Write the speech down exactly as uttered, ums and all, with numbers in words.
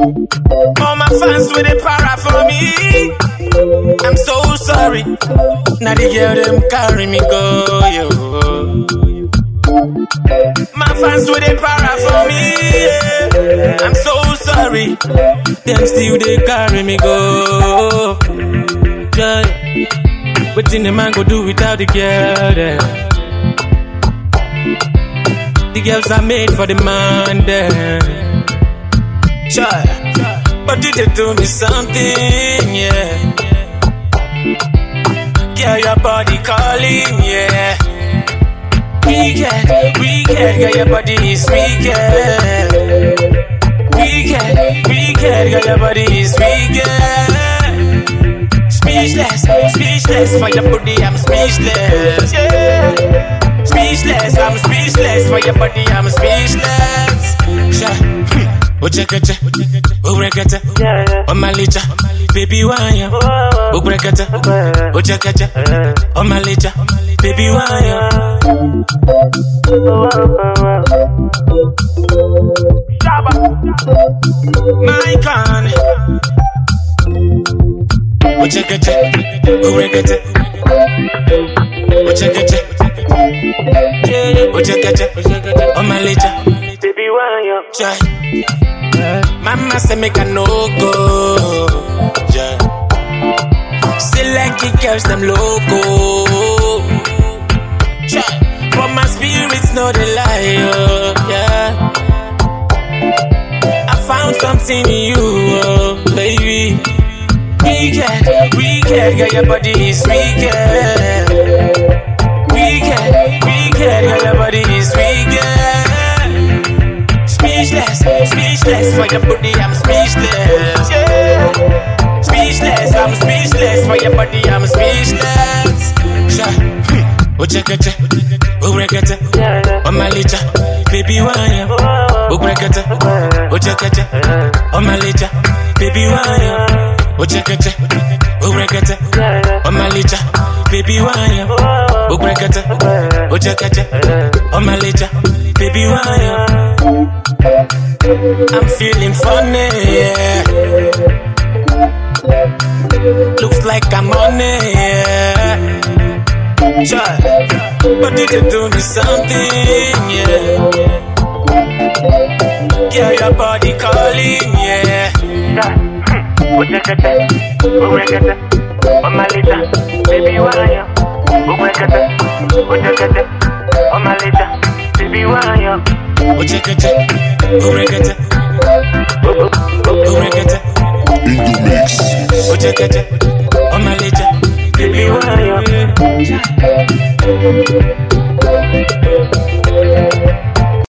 All my fans with a para for me. I'm so sorry. Now the girl them carry me go, yo. My fans with a para for me. Yeah. I'm so sorry. Them still they carry me go. Yeah. What in the man go do without the girl then? The girls are made for the man then. Sure. But did they do me something, yeah? Girl, your body calling, yeah. Weekend, weekend, girl, your body is weekend. Weekend, weekend, girl, your body is weekend. Speechless, speechless, for your body, I'm speechless, yeah. Speechless, I'm speechless, for your body, I'm speechless. Sure. Ojekete, Urekete, Omalija, baby wanya, Urekete, Ojekete, Omalija, baby wanya. My con, Ojekete, Urekete, Ojekete, Ojekete, Omalija, baby wanya. Mama say make a no go, yeah. Select the girls them loco, yeah. But my spirits know the lie, oh, yeah. I found something in you, oh, baby. Weekend, weekend, girl, your body is weekend. Weekend, weekend, girl, your body is weekend. Speechless, speechless, for your body I'm speechless, yeah. Speechless, I'm speechless, for your body I'm speechless. Ojekete, Urekete, Omalija, baby wanya, Urekete, Ojekete, Omalija, baby wanya, Ojekete, Urekete, Omalija, baby wanya, Urekete, Ojekete, Omalija, baby wanya. I'm feeling funny, yeah. Looks like I'm on it, yeah. Sure. But did you do me something, yeah? Yeah, your body calling, yeah. Ojekete, Urekete, Omalija, baby wanya, Urekete, Ojekete, Omalija, baby wanya. Ojekete, Urekete, Urekete, in the mix. Ojekete, Omalija, baby wanya.